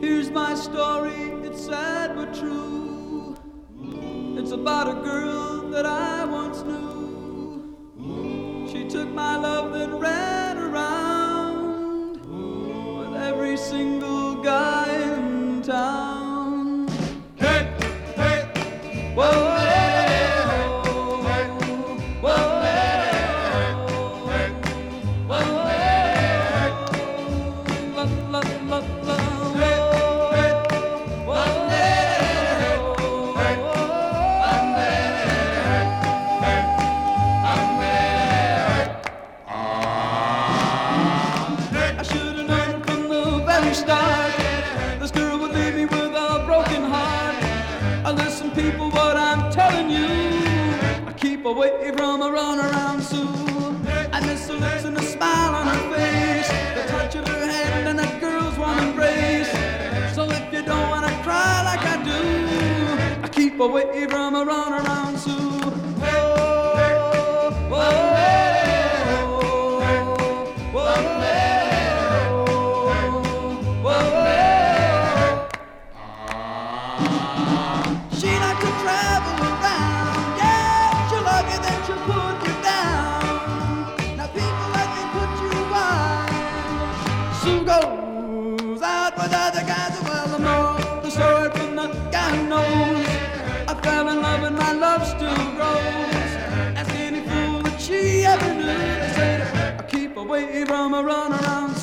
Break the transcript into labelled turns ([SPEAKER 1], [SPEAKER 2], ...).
[SPEAKER 1] Here's my story, it's sad but true. It's about a girl that I once knew. She took my love and ran around with every single guy in town.
[SPEAKER 2] Hey, hey,
[SPEAKER 1] Whoa. Start. This girl would leave me with a broken heart. Listen, people, what I'm telling you, I keep away from a runaround Sue. I miss her lips and the smile on her face, the touch of her hand and that girl's warm embrace. So if you don't wanna cry like I do, I keep away from a runaround Sue. She likes to travel around, yeah. She'll love you, then she'll put you down. Now people like me put you wide. Sue goes out with other guys, well I know the story from the guy who knows. I fell in love and my love still grows. Ask any fool that she ever knew. They say I keep away from a runaround